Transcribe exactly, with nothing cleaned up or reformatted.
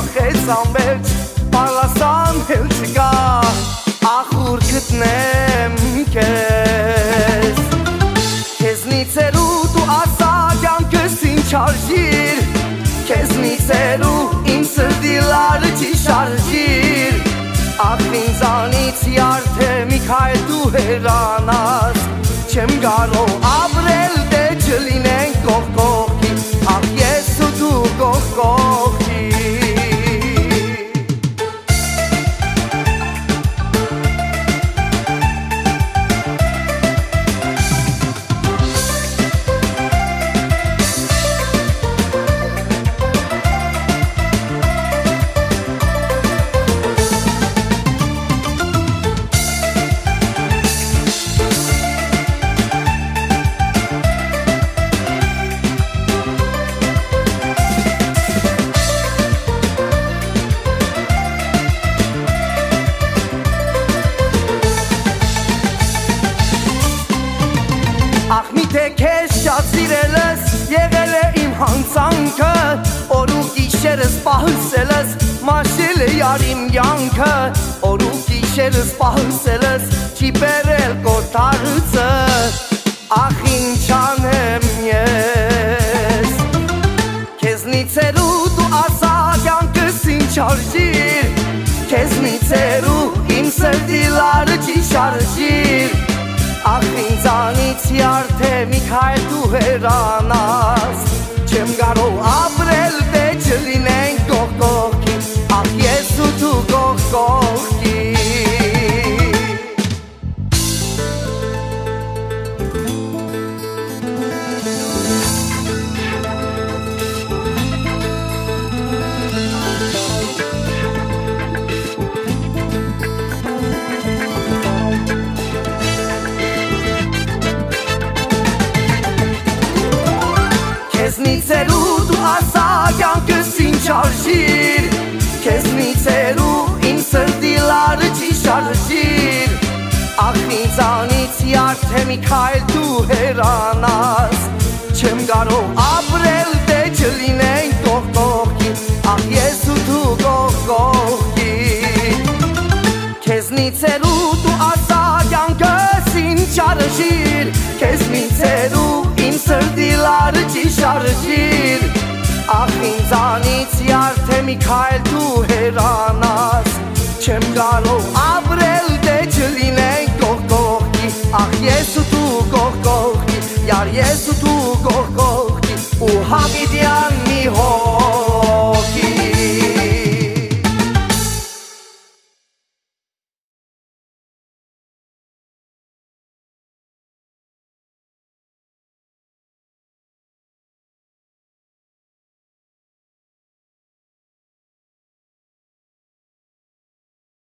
վախեց ամբերջ պարլասան հել չկա ախուր գտնեմ կեզ Քեզնից երու դու ասա կյանքս ինչ արժիր Քեզնից երու իմ սրտի լարը չի շարժիր Ախ ինձանից յարդե մի քայլ դու հերանաս Չեմ կարող ապրել դե չլինենք կողք կողքի Ախ ես ու դու կողք կողքի Ախ միթե քեզ շատ սիրելս եղել է իմ հանցանքը Օր ու գիշերս պահսելս մաշել է յար իմ յանքը Օր ու գիշերս պահսելս չի բերել կոթարցը Ախ ինչ անեմ ես Քեզնից երու դու ասա կյանքս ինչ արժիր Քեզնից երու իմ սրտի լարը չի շարժիր Ախ ինձանից յարդե մի քայլ դու հերանաս Չեմ կարող ապրել դե չլինենք կողք կողքի Ախ ես ու դու կողք կողքի Քեզնից երու դու ասա կյանքս ինչ արժիր Քեզնից երու իմ սրտի լարը չի շարժիր Ախ ինձանից յարդե մի քայլ դու հերանաս Չեմ կարող ապրել դե չլինենք կողք կողքի Ախ ես ու դու կողք կողքի Քեզնից երու դու ասա կյանքս ինչ արժիր Քեզնից երու իմ սրտի լարը չի շարժիր Ախ ինձանից յարդե մի քայլ դու հերանաս Չեմ կարող ապրել դե չլինենք կողք կողքի Ախ ես ու դու կողք կողքի Յար ես ու դու կողք կողքի Ու հավիտյան